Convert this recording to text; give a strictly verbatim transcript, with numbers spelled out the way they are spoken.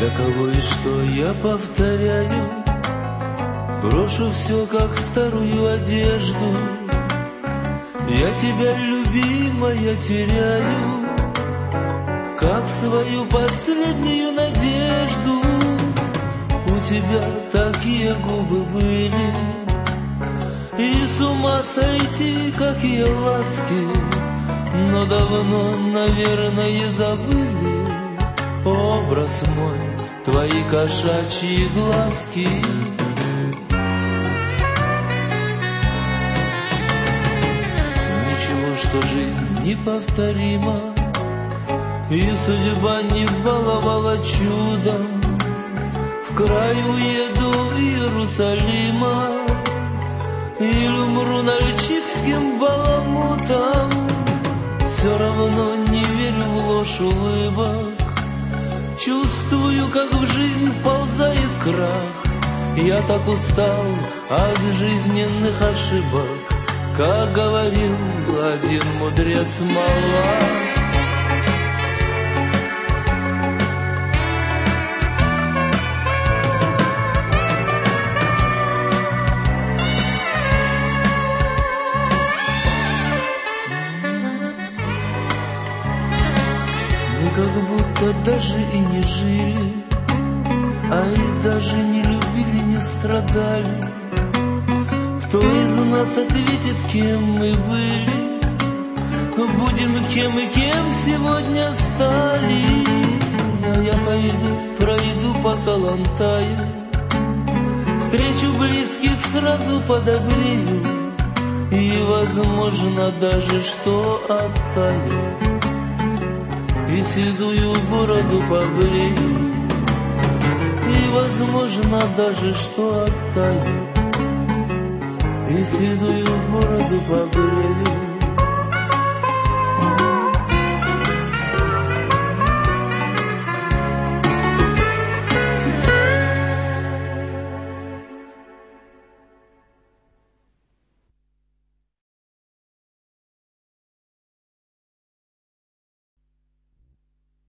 Для кого и что я повторяю, брошу все, как старую одежду. Я тебя, любимая, теряю, как свою последнюю надежду. У тебя такие губы были, и с ума сойти, какие ласки, но давно, наверное, забыли образ мой, твои кошачьи глазки. Ничего, что жизнь неповторима, и судьба не баловала чудом. В край уеду Иерусалима или умру нальчикским баламутом. Все равно не верю в ложь улыбок, чувствую, как в жизнь вползает крах. Я так устал от жизненных ошибок, как говорил один мудрец Малах. Как будто даже и не жили, а и даже не любили, не страдали. Кто из нас ответит, кем мы были? Будем кем и кем сегодня стали. А я пойду, пройду по Калантаю, встречу близких, сразу подобрею, и, возможно, даже что оттаю, и седую бороду побрею, и, возможно, даже что оттаю, и седую бороду побрею.